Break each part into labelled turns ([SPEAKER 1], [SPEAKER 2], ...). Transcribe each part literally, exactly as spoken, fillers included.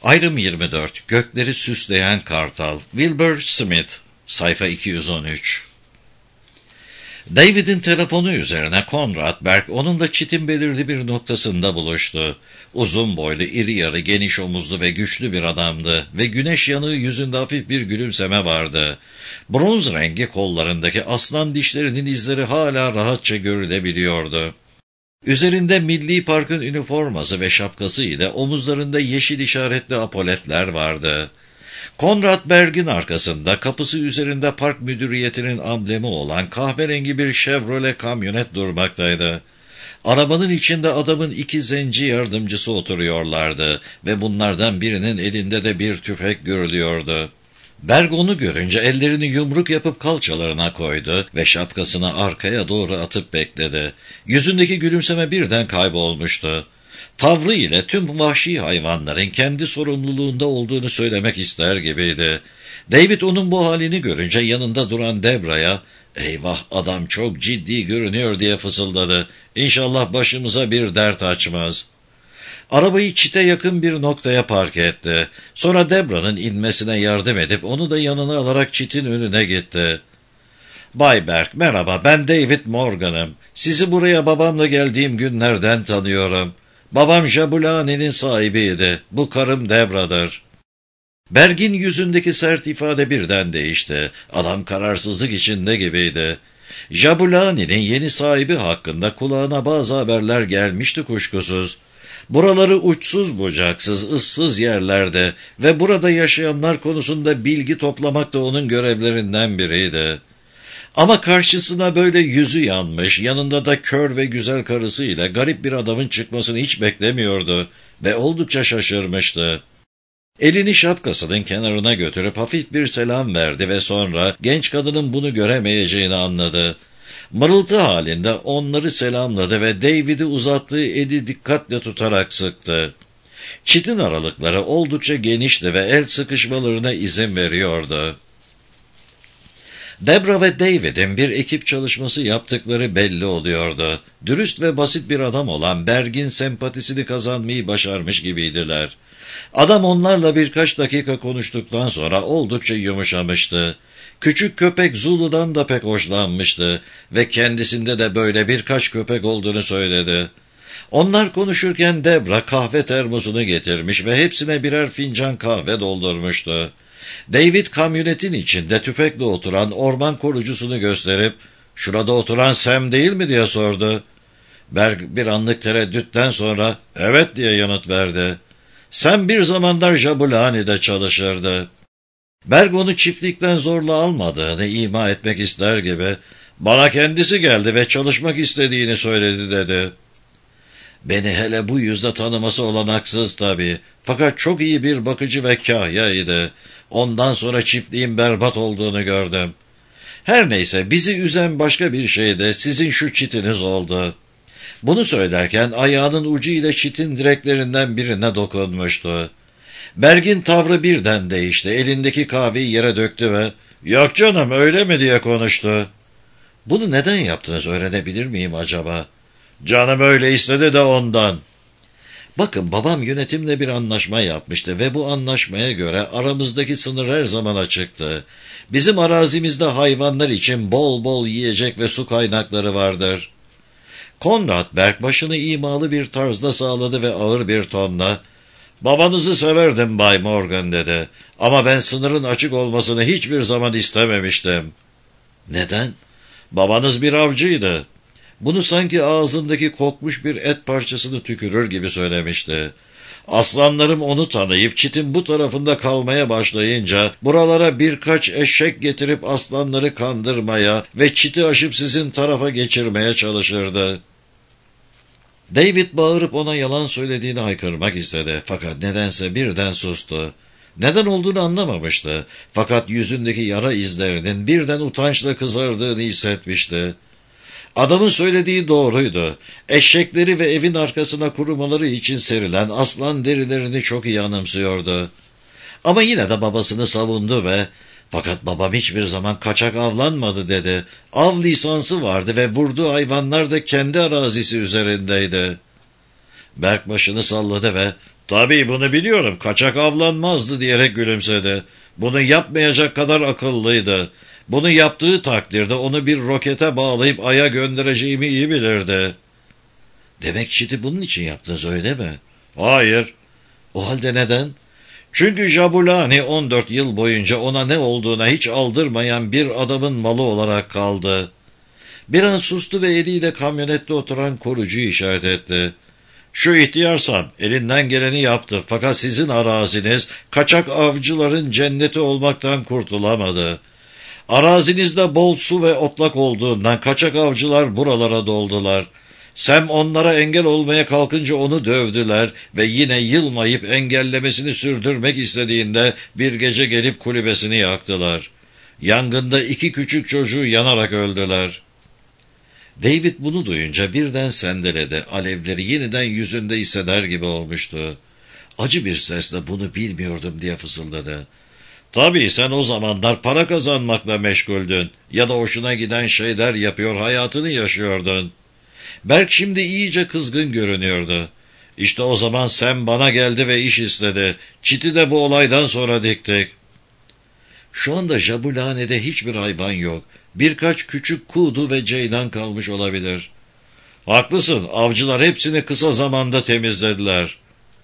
[SPEAKER 1] Ayrım yirmi dört. Gökleri süsleyen kartal. Wilbur Smith. Sayfa iki yüz on üç. David'in telefonu üzerine Conrad Berg onunla çitin belirli bir noktasında buluştu. Uzun boylu, iri yarı, geniş omuzlu ve güçlü bir adamdı ve güneş yanığı yüzünde hafif bir gülümseme vardı. Bronz rengi kollarındaki aslan dişlerinin izleri hala rahatça görülebiliyordu. Üzerinde Milli Park'ın üniforması ve şapkası ile omuzlarında yeşil işaretli apoletler vardı. Conrad Berg'in arkasında kapısı üzerinde park müdüriyetinin amblemi olan kahverengi bir Chevrolet kamyonet durmaktaydı. Arabanın içinde adamın iki zenci yardımcısı oturuyorlardı ve bunlardan birinin elinde de bir tüfek görülüyordu. Berg onu görünce ellerini yumruk yapıp kalçalarına koydu ve şapkasını arkaya doğru atıp bekledi. Yüzündeki gülümseme birden kaybolmuştu. Tavrı ile tüm vahşi hayvanların kendi sorumluluğunda olduğunu söylemek ister gibiydi. David onun bu halini görünce yanında duran Debra'ya, "Eyvah, adam çok ciddi görünüyor," diye fısıldadı. "İnşallah başımıza bir dert açmaz." Arabayı çite yakın bir noktaya park etti. Sonra Debra'nın inmesine yardım edip onu da yanına alarak çitin önüne gitti. "Bay Berg, merhaba, ben David Morgan'ım. Sizi buraya babamla geldiğim günlerden tanıyorum. Babam Jabulani'nin sahibiydi. Bu karım Debra'dır." Berg'in yüzündeki sert ifade birden değişti. Adam kararsızlık içinde gibiydi. Jabulani'nin yeni sahibi hakkında kulağına bazı haberler gelmişti kuşkusuz. Buraları uçsuz bucaksız, ıssız yerlerde ve burada yaşayanlar konusunda bilgi toplamak da onun görevlerinden biriydi. Ama karşısına böyle yüzü yanmış, yanında da kör ve güzel karısıyla garip bir adamın çıkmasını hiç beklemiyordu ve oldukça şaşırmıştı. Elini şapkasının kenarına götürüp hafif bir selam verdi ve sonra genç kadının bunu göremeyeceğini anladı. Mırıltı halinde onları selamladı ve David'i uzattığı eli dikkatle tutarak sıktı. Çitin aralıkları oldukça genişti ve el sıkışmalarına izin veriyordu. Debra ve David'in bir ekip çalışması yaptıkları belli oluyordu. Dürüst ve basit bir adam olan Berg'in sempatisini kazanmayı başarmış gibiydiler. Adam onlarla birkaç dakika konuştuktan sonra oldukça yumuşamıştı. Küçük köpek Zulu'dan da pek hoşlanmıştı ve kendisinde de böyle birkaç köpek olduğunu söyledi. Onlar konuşurken Debra kahve termosunu getirmiş ve hepsine birer fincan kahve doldurmuştu. David kamyonetin içinde tüfekle oturan orman korucusunu gösterip, "Şurada oturan Sam değil mi?" diye sordu. Berg bir anlık tereddütten sonra, "Evet," diye yanıt verdi. Sam bir zamanlar Jabulani'de çalışırdı. Berg onu çiftlikten zorla almadığını ima etmek ister gibi, "Bana kendisi geldi ve çalışmak istediğini söyledi," dedi. "Beni hele bu yüzde tanıması olanaksız tabii. Fakat çok iyi bir bakıcı ve kahyaydı. Ondan sonra çiftliğin berbat olduğunu gördüm. Her neyse, bizi üzen başka bir şey de sizin şu çitiniz oldu." Bunu söylerken ayağının ucu ile çitin direklerinden birine dokunmuştu. Berg'in tavrı birden değişti. Elindeki kahveyi yere döktü ve "Yok canım, öyle mi?" diye konuştu. "Bunu neden yaptınız, öğrenebilir miyim acaba?" "Canım öyle istedi de ondan." "Bakın, babam yönetimle bir anlaşma yapmıştı ve bu anlaşmaya göre aramızdaki sınır her zaman açıktı. Bizim arazimizde hayvanlar için bol bol yiyecek ve su kaynakları vardır." Conrad Berg başını imalı bir tarzda sağladı ve ağır bir tonla, "Babanızı severdim Bay Morgan," dedi. "Ama ben sınırın açık olmasını hiçbir zaman istememiştim." "Neden?" "Babanız bir avcıydı." Bunu sanki ağzındaki kokmuş bir et parçasını tükürür gibi söylemişti. "Aslanlarım onu tanıyıp çitin bu tarafında kalmaya başlayınca buralara birkaç eşek getirip aslanları kandırmaya ve çiti aşıp sizin tarafa geçirmeye çalışırdı." David bağırıp ona yalan söylediğini haykırmak istedi. Fakat nedense birden sustu. Neden olduğunu anlamamıştı. Fakat yüzündeki yara izlerinin birden utançla kızardığını hissetmişti. Adamın söylediği doğruydu. Eşekleri ve evin arkasına kurumaları için serilen aslan derilerini çok iyi anımsıyordu. Ama yine de babasını savundu ve "Fakat babam hiçbir zaman kaçak avlanmadı," dedi. "Av lisansı vardı ve vurduğu hayvanlar da kendi arazisi üzerindeydi." Berg başını salladı ve Tabii bunu biliyorum, kaçak avlanmazdı diyerek gülümsedi. Bunu yapmayacak kadar akıllıydı. Bunu yaptığı takdirde onu bir rokete bağlayıp Ay'a göndereceğimi iyi bilirdi. Demek çiti bunun için yaptınız öyle mi? Hayır. O halde neden? Çünkü Jabulani on dört yıl boyunca ona ne olduğuna hiç aldırmayan bir adamın malı olarak kaldı. Bir an sustu ve eliyle kamyonette oturan korucuyu işaret etti. Şu ihtiyarsam elinden geleni yaptı fakat sizin araziniz kaçak avcıların cenneti olmaktan kurtulamadı. Arazinizde bol su ve otlak olduğundan kaçak avcılar buralara doldular. Sem onlara engel olmaya kalkınca onu dövdüler ve yine yılmayıp engellemesini sürdürmek istediğinde bir gece gelip kulübesini yaktılar. Yangında iki küçük çocuğu yanarak öldüler. David bunu duyunca birden sendeledi. Alevleri yeniden yüzünde hisseder gibi olmuştu. Acı bir sesle bunu bilmiyordum diye fısıldadı. Tabii sen o zamanlar para kazanmakla meşguldün ya da hoşuna giden şeyler yapıyor, hayatını yaşıyordun. Berk şimdi iyice kızgın görünüyordu. İşte o zaman Sam bana geldi ve iş istedi. Çiti de bu olaydan sonra diktik. Şu anda Jabulane'de hiçbir hayvan yok. Birkaç küçük kuğu ve ceylan kalmış olabilir. Haklısın, avcılar hepsini kısa zamanda temizlediler.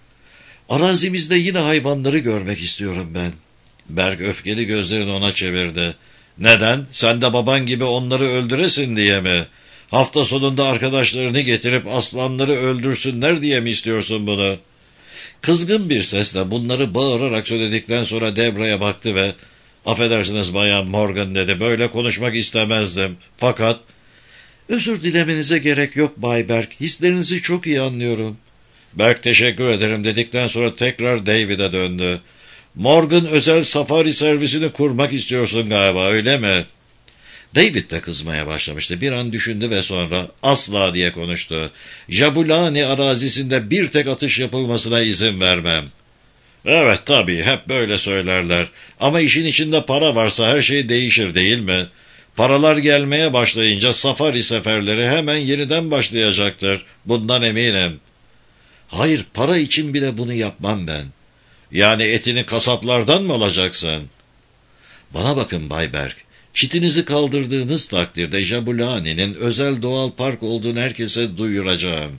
[SPEAKER 1] Arazimizde yine hayvanları görmek istiyorum ben. Berk öfkeli gözlerini ona çevirdi. Neden? Sen de baban gibi onları öldüresin diye mi? Hafta sonunda arkadaşlarını getirip aslanları öldürsünler diye mi istiyorsun bunu? Kızgın bir sesle bunları bağırarak söyledikten sonra Debra'ya baktı ve affedersiniz Bayan Morgan dedi. Böyle konuşmak istemezdim. Fakat özür dilemenize gerek yok Bay Berk. Hislerinizi çok iyi anlıyorum. Berk teşekkür ederim dedikten sonra tekrar David'e döndü. Morgan özel safari servisini kurmak istiyorsun galiba öyle mi? David de kızmaya başlamıştı. Bir an düşündü ve sonra asla diye konuştu. Jabulani arazisinde bir tek atış yapılmasına izin vermem. Evet tabii hep böyle söylerler. Ama işin içinde para varsa her şey değişir değil mi? Paralar gelmeye başlayınca safari seferleri hemen yeniden başlayacaktır. Bundan eminim. Hayır, para için bile bunu yapmam ben. Yani etini kasaplardan mı alacaksın? Bana bakın Bay Berk. Çitinizi kaldırdığınız takdirde Jabulani'nin özel doğal park olduğunu herkese duyuracağım.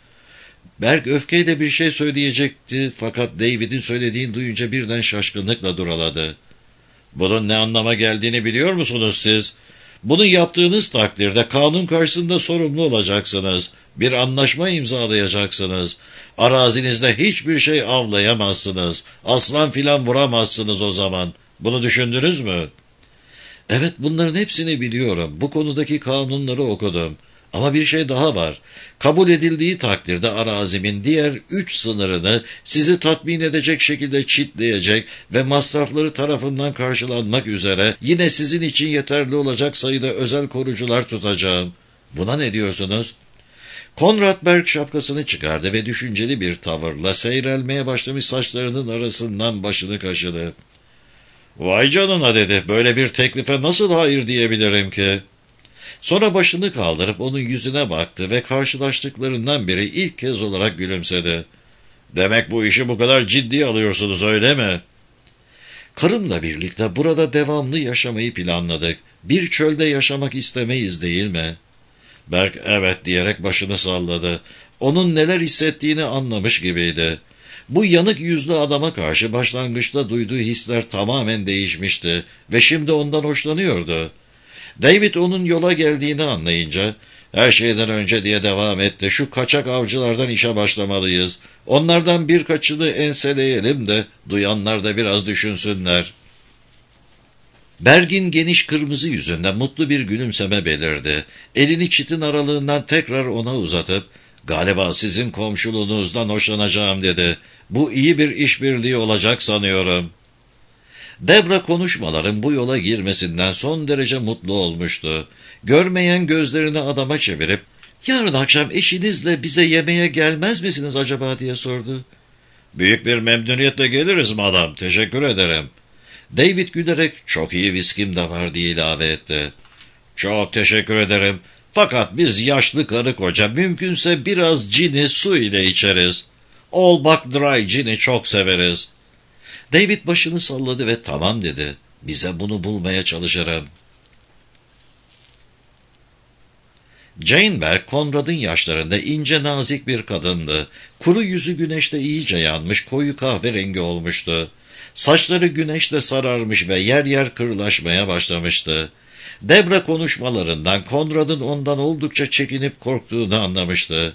[SPEAKER 1] Berk öfkeyle bir şey söyleyecekti fakat David'in söylediğini duyunca birden şaşkınlıkla duraladı. Bunun ne anlama geldiğini biliyor musunuz siz? Bunu yaptığınız takdirde kanun karşısında sorumlu olacaksınız. Bir anlaşma imzalayacaksınız. Arazinizde hiçbir şey avlayamazsınız. Aslan filan vuramazsınız o zaman. Bunu düşündünüz mü? Evet, bunların hepsini biliyorum. Bu konudaki kanunları okudum. Ama bir şey daha var. Kabul edildiği takdirde arazimin diğer üç sınırını sizi tatmin edecek şekilde çitleyecek ve masrafları tarafından karşılanmak üzere yine sizin için yeterli olacak sayıda özel korucular tutacağım. Buna ne diyorsunuz? Konrad Berk şapkasını çıkardı ve düşünceli bir tavırla seyrelmeye başlamış saçlarının arasından başını kaşıdı. Vay canına dedi, böyle bir teklife nasıl hayır diyebilirim ki? Sonra başını kaldırıp onun yüzüne baktı ve karşılaştıklarından biri ilk kez olarak gülümsedi. Demek bu işi bu kadar ciddiye alıyorsunuz öyle mi? Karımla birlikte burada devamlı yaşamayı planladık. Bir çölde yaşamak istemeyiz değil mi? Berk evet diyerek başını salladı. Onun neler hissettiğini anlamış gibiydi. Bu yanık yüzlü adama karşı başlangıçta duyduğu hisler tamamen değişmişti ve şimdi ondan hoşlanıyordu. David onun yola geldiğini anlayınca, her şeyden önce diye devam etti, şu kaçak avcılardan işe başlamalıyız. Onlardan birkaçını enseleyelim de duyanlar da biraz düşünsünler. Berg'in geniş kırmızı yüzünde mutlu bir gülümseme belirdi. Elini çitin aralığından tekrar ona uzatıp, galiba sizin komşuluğunuzdan hoşlanacağım dedi. Bu iyi bir işbirliği olacak sanıyorum. Debra konuşmaların bu yola girmesinden son derece mutlu olmuştu. Görmeyen gözlerini adama çevirip, yarın akşam eşinizle bize yemeğe gelmez misiniz acaba diye sordu. Büyük bir memnuniyetle geliriz madam, teşekkür ederim. David gülerek, çok iyi viskim de var diye ilave etti. Çok teşekkür ederim. Fakat biz yaşlı karı koca mümkünse biraz cini su ile içeriz. All Buck Dry Gin'i çok severiz. David başını salladı ve tamam dedi. Bize bunu bulmaya çalışırım. Jane Berg, Conrad'ın yaşlarında ince nazik bir kadındı. Kuru yüzü güneşte iyice yanmış, koyu kahverengi olmuştu. Saçları güneşte sararmış ve yer yer kırlaşmaya başlamıştı. Debra konuşmalarından Conrad'ın ondan oldukça çekinip korktuğunu anlamıştı.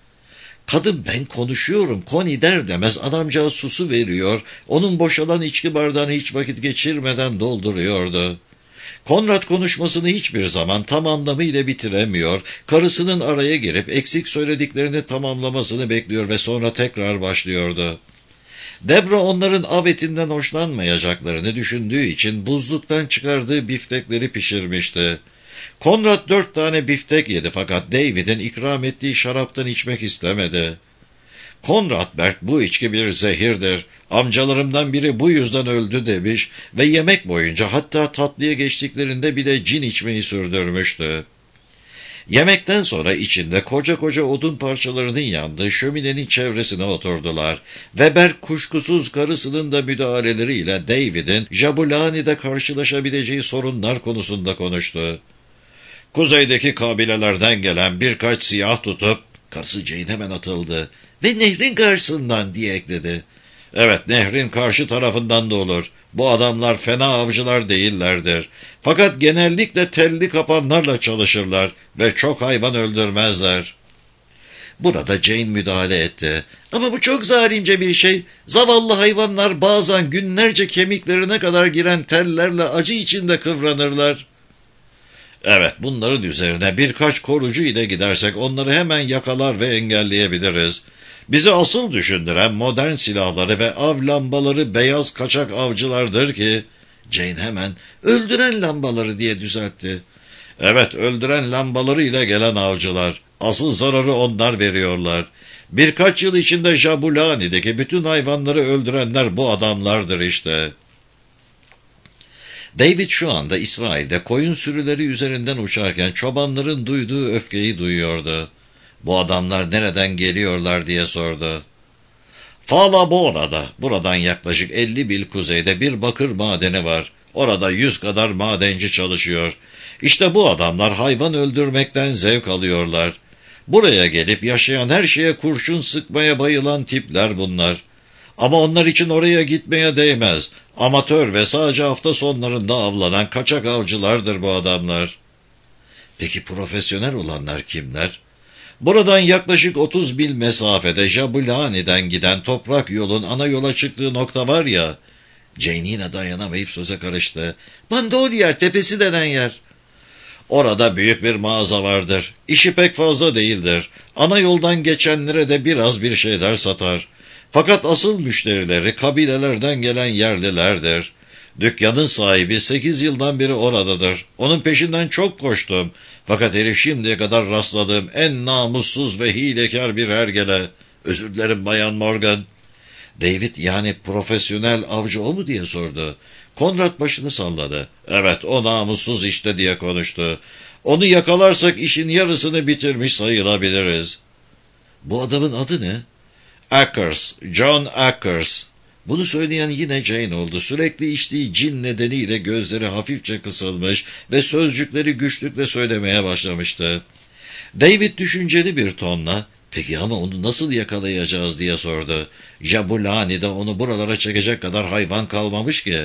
[SPEAKER 1] Kadın ben konuşuyorum, Connie der demez adamcağız susu veriyor, onun boşalan içki bardağını hiç vakit geçirmeden dolduruyordu. Conrad konuşmasını hiçbir zaman tam anlamıyla bitiremiyor, karısının araya girip eksik söylediklerini tamamlamasını bekliyor ve sonra tekrar başlıyordu. Debra onların av etinden hoşlanmayacaklarını düşündüğü için buzluktan çıkardığı biftekleri pişirmişti. Conrad dört tane biftek yedi fakat David'in ikram ettiği şaraptan içmek istemedi. Conrad Berg bu içki bir zehirdir. Amcalarımdan biri bu yüzden öldü demiş ve yemek boyunca hatta tatlıya geçtiklerinde bile cin içmeyi sürdürmüştü. Yemekten sonra içinde koca koca odun parçalarının yandığı şöminenin çevresine oturdular ve Berg kuşkusuz karısının da müdahaleleriyle David'in Jabulani'de karşılaşabileceği sorunlar konusunda konuştu. Kuzeydeki kabilelerden gelen birkaç siyah tutup, karısı Jane hemen atıldı ve nehrin karşısından diye ekledi. Evet, nehrin karşı tarafından da olur. Bu adamlar fena avcılar değillerdir. Fakat genellikle telli kapanlarla çalışırlar ve çok hayvan öldürmezler. Burada Jane müdahale etti. Ama bu çok zalimce bir şey. Zavallı hayvanlar bazen günlerce kemiklerine kadar giren tellerle acı içinde kıvranırlar. Evet, bunların üzerine birkaç korucu ile gidersek onları hemen yakalar ve engelleyebiliriz. Bizi asıl düşündüren modern silahları ve av lambaları beyaz kaçak avcılardır ki, Jane hemen öldüren lambaları diye düzeltti. Evet, öldüren lambaları ile gelen avcılar. Asıl zararı onlar veriyorlar. Birkaç yıl içinde Jabulani'deki bütün hayvanları öldürenler bu adamlardır işte. David şu anda İsrail'de koyun sürüleri üzerinden uçarken çobanların duyduğu öfkeyi duyuyordu. Bu adamlar nereden geliyorlar diye sordu. Falabona'da, buradan yaklaşık elli mil kuzeyde bir bakır madeni var. Orada yüz kadar madenci çalışıyor. İşte bu adamlar hayvan öldürmekten zevk alıyorlar. Buraya gelip yaşayan her şeye kurşun sıkmaya bayılan tipler bunlar. Ama onlar için oraya gitmeye değmez. Amatör ve sadece hafta sonlarında avlanan kaçak avcılardır bu adamlar. Peki profesyonel olanlar kimler? Buradan yaklaşık otuz mil mesafede Jabulani'den giden toprak yolun ana yola çıktığı nokta var ya, Jane yine dayanamayıp söze karıştı. Bandolier tepesi denen yer. Orada büyük bir mağaza vardır. İşi pek fazla değildir. Ana yoldan geçenlere de biraz bir şeyler satar. Fakat asıl müşterileri kabilelerden gelen yerlilerdir. Dükkanın sahibi sekiz yıldan beri oradadır. Onun peşinden çok koştum. Fakat herif şimdiye kadar rastladığım en namussuz ve hilekar bir hergele. Özür dilerim Bayan Morgan. David yani profesyonel avcı o mu diye sordu. Conrad başını salladı. Evet, o namussuz işte diye konuştu. Onu yakalarsak işin yarısını bitirmiş sayılabiliriz. Bu adamın adı ne? Akers, John Akers. Bunu söyleyen yine Jane oldu. Sürekli içtiği cin nedeniyle gözleri hafifçe kısılmış ve sözcükleri güçlükle söylemeye başlamıştı. David düşünceli bir tonla, peki ama onu nasıl yakalayacağız diye sordu. Jabulani'de onu buralara çekecek kadar hayvan kalmamış ki.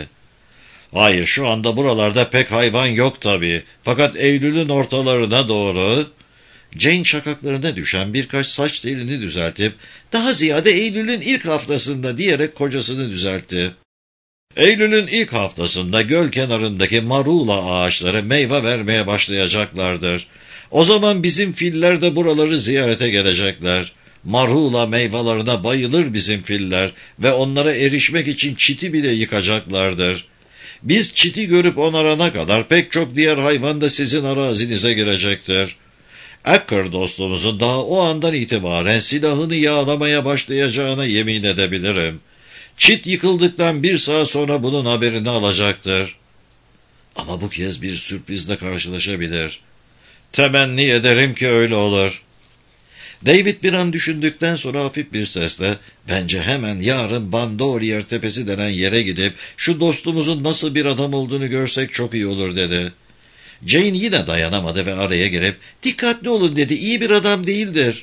[SPEAKER 1] Hayır, şu anda buralarda pek hayvan yok tabii. Fakat Eylül'ün ortalarına doğru... Jane şakaklarına düşen birkaç saç telini düzeltip, daha ziyade Eylül'ün ilk haftasında diyerek kocasını düzeltti. Eylül'ün ilk haftasında göl kenarındaki marula ağaçları meyve vermeye başlayacaklardır. O zaman bizim filler de buraları ziyarete gelecekler. Marula meyvelerine bayılır bizim filler ve onlara erişmek için çiti bile yıkacaklardır. Biz çiti görüp onarana kadar pek çok diğer hayvan da sizin arazinize girecektir. Acker dostumuzun daha o andan itibaren silahını yağlamaya başlayacağına yemin edebilirim. Çit yıkıldıktan bir saat sonra bunun haberini alacaktır. Ama bu kez bir sürprizle karşılaşabilir. Temenni ederim ki öyle olur. David bir an düşündükten sonra hafif bir sesle, "Bence hemen yarın Bandolier Tepesi denen yere gidip şu dostumuzun nasıl bir adam olduğunu görsek çok iyi olur," dedi. Jane yine dayanamadı ve araya girip, "Dikkatli olun," dedi, "iyi bir adam değildir."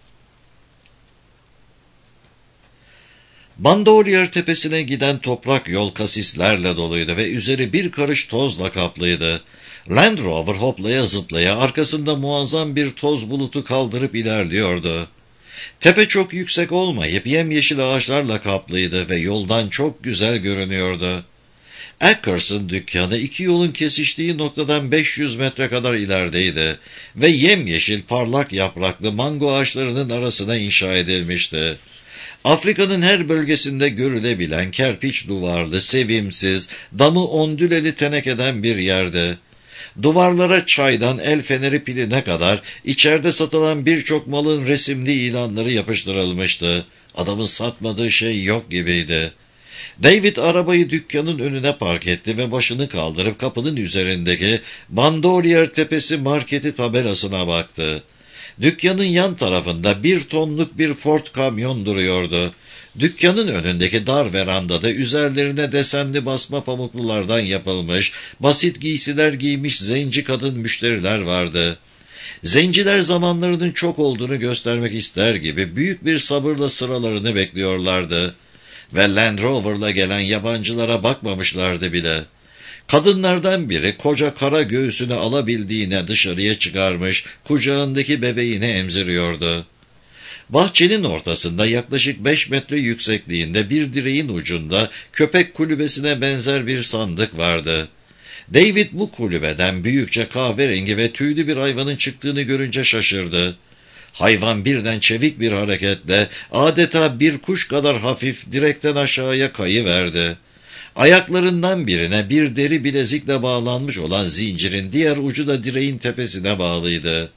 [SPEAKER 1] Bandolier Tepesi'ne giden toprak yol kasislerle doluydu ve üzeri bir karış tozla kaplıydı. Land Rover hoplaya zıplaya arkasında muazzam bir toz bulutu kaldırıp ilerliyordu. Tepe çok yüksek olmayıp yemyeşil ağaçlarla kaplıydı ve yoldan çok güzel görünüyordu. Ackers'ın dükkanı iki yolun kesiştiği noktadan beş yüz metre kadar ilerideydi ve yemyeşil parlak yapraklı mango ağaçlarının arasına inşa edilmişti. Afrika'nın her bölgesinde görülebilen kerpiç duvarlı, sevimsiz, damı ondüleli tenekeden bir yerde. Duvarlara çaydan el feneri piline kadar içeride satılan birçok malın resimli ilanları yapıştırılmıştı. Adamın satmadığı şey yok gibiydi. David arabayı dükkanın önüne park etti ve başını kaldırıp kapının üzerindeki Bandolier Tepesi marketi tabelasına baktı. Dükkanın yan tarafında bir tonluk bir Ford kamyon duruyordu. Dükkanın önündeki dar verandada üzerlerine desenli basma pamuklulardan yapılmış, basit giysiler giymiş zenci kadın müşteriler vardı. Zenciler zamanlarının çok olduğunu göstermek ister gibi büyük bir sabırla sıralarını bekliyorlardı. Ve Land Rover'la gelen yabancılara bakmamışlardı bile. Kadınlardan biri koca kara göğsünü alabildiğine dışarıya çıkarmış, kucağındaki bebeğini emziriyordu. Bahçenin ortasında yaklaşık beş metre yüksekliğinde bir direğin ucunda köpek kulübesine benzer bir sandık vardı. David bu kulübeden büyükçe kahverengi ve tüylü bir hayvanın çıktığını görünce şaşırdı. Hayvan birden çevik bir hareketle adeta bir kuş kadar hafif direkten aşağıya kayıverdi. Ayaklarından birine bir deri bilezikle bağlanmış olan zincirin diğer ucu da direğin tepesine bağlıydı.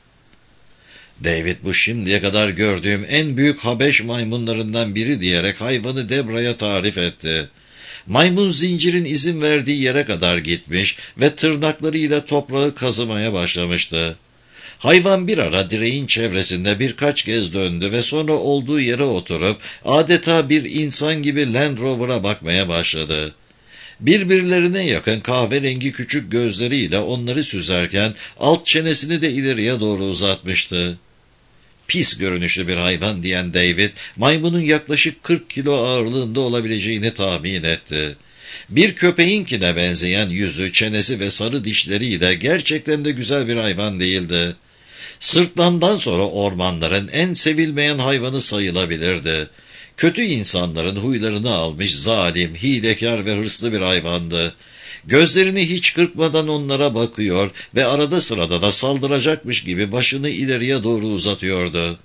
[SPEAKER 1] David bu şimdiye kadar gördüğüm en büyük Habeş maymunlarından biri diyerek hayvanı Debra'ya tarif etti. Maymun zincirin izin verdiği yere kadar gitmiş ve tırnaklarıyla toprağı kazımaya başlamıştı. Hayvan bir ara direğin çevresinde birkaç kez döndü ve sonra olduğu yere oturup adeta bir insan gibi Land Rover'a bakmaya başladı. Birbirlerine yakın kahverengi küçük gözleriyle onları süzerken alt çenesini de ileriye doğru uzatmıştı. Pis görünüşlü bir hayvan diyen David, maymunun yaklaşık kırk kilo ağırlığında olabileceğini tahmin etti. Bir köpeğinkine benzeyen yüzü, çenesi ve sarı dişleriyle gerçekten de güzel bir hayvan değildi. Sırtlandan sonra ormanların en sevilmeyen hayvanı sayılabilirdi. Kötü insanların huylarını almış zalim, hilekar ve hırslı bir hayvandı. Gözlerini hiç kırpmadan onlara bakıyor ve arada sırada da saldıracakmış gibi başını ileriye doğru uzatıyordu.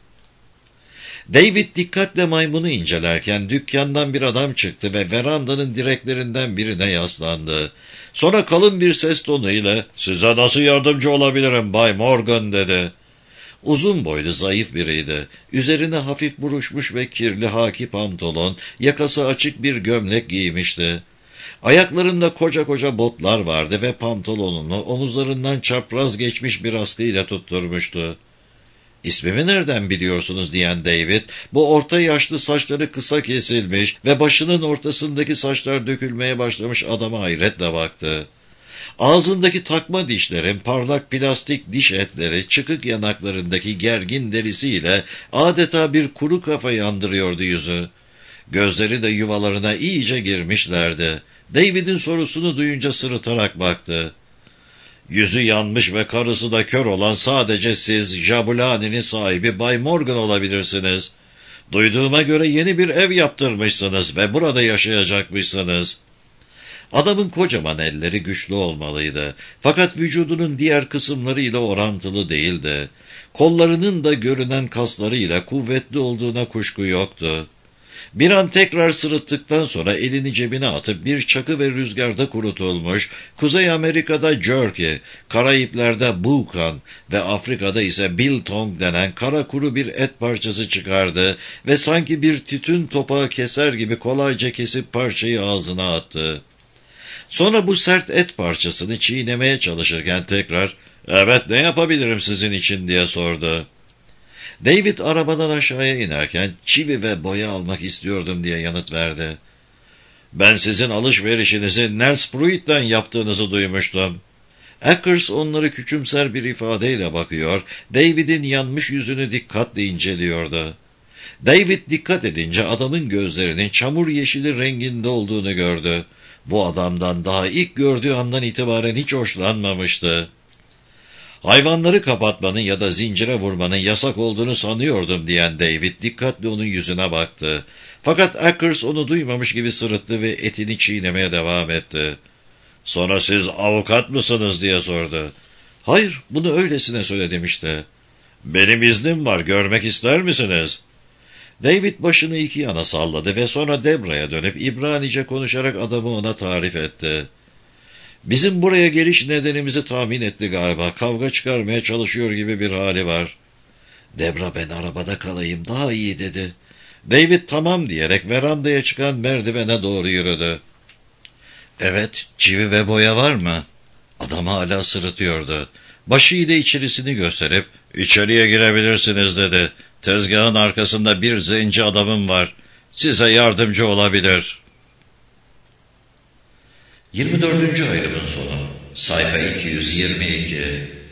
[SPEAKER 1] David dikkatle maymunu incelerken dükkandan bir adam çıktı ve verandanın direklerinden birine yaslandı. Sonra kalın bir ses tonuyla, "Size nasıl yardımcı olabilirim Bay Morgan?" dedi. Uzun boylu zayıf biriydi. Üzerine hafif buruşmuş ve kirli haki pantolon, yakası açık bir gömlek giymişti. Ayaklarında koca koca botlar vardı ve pantolonunu omuzlarından çapraz geçmiş bir askıyla tutturmuştu. "İsmimi nereden biliyorsunuz?" diyen David, bu orta yaşlı saçları kısa kesilmiş ve başının ortasındaki saçlar dökülmeye başlamış adama hayretle baktı. Ağzındaki takma dişlerin parlak plastik diş etleri, çıkık yanaklarındaki gergin derisiyle adeta bir kuru kafa yandırıyordu yüzü. Gözleri de yuvalarına iyice girmişlerdi. David'in sorusunu duyunca sırıtarak baktı. "Yüzü yanmış ve karısı da kör olan sadece siz, Jabulani'nin sahibi Bay Morgan olabilirsiniz. Duyduğuma göre yeni bir ev yaptırmışsınız ve burada yaşayacakmışsınız." Adamın kocaman elleri güçlü olmalıydı. Fakat vücudunun diğer kısımlarıyla orantılı değildi. Kollarının da görünen kaslarıyla kuvvetli olduğuna kuşku yoktu. Bir an tekrar sırıttıktan sonra elini cebine atıp bir çakı ve rüzgarda kurutulmuş, Kuzey Amerika'da jerky, Karayipler'de bukan ve Afrika'da ise biltong denen kara kuru bir et parçası çıkardı ve sanki bir tütün topağı keser gibi kolayca kesip parçayı ağzına attı. Sonra bu sert et parçasını çiğnemeye çalışırken tekrar, "Evet, ne yapabilirim sizin için?" diye sordu. David arabadan aşağıya inerken çivi ve boya almak istiyordum diye yanıt verdi. Ben sizin alışverişinizi Nels Pruitt'ten yaptığınızı duymuştum. Eckers onları küçümser bir ifadeyle bakıyor, David'in yanmış yüzünü dikkatle inceliyordu. David dikkat edince adamın gözlerinin çamur yeşili renginde olduğunu gördü. Bu adamdan daha ilk gördüğü andan itibaren hiç hoşlanmamıştı. Hayvanları kapatmanın ya da zincire vurmanın yasak olduğunu sanıyordum diyen David dikkatli onun yüzüne baktı. Fakat Eckers onu duymamış gibi sırıttı ve etini çiğnemeye devam etti. Sonra siz avukat mısınız diye sordu. Hayır, bunu öylesine söyledim işte. Benim iznim var, görmek ister misiniz? David başını iki yana salladı ve sonra Debra'ya dönüp İbranice konuşarak adamı ona tarif etti. Bizim buraya geliş nedenimizi tahmin etti galiba. Kavga çıkarmaya çalışıyor gibi bir hali var. Debra ben arabada kalayım daha iyi dedi. David tamam diyerek verandaya çıkan merdivene doğru yürüdü. Evet, çivi ve boya var mı? Adam hala sırıtıyordu. Başıyla içerisini gösterip içeriye girebilirsiniz dedi. Tezgahın arkasında bir zenci adamım var. Size yardımcı olabilir. yirmi dördüncü ayrımın sonu. Sayfa iki yüz yirmi iki.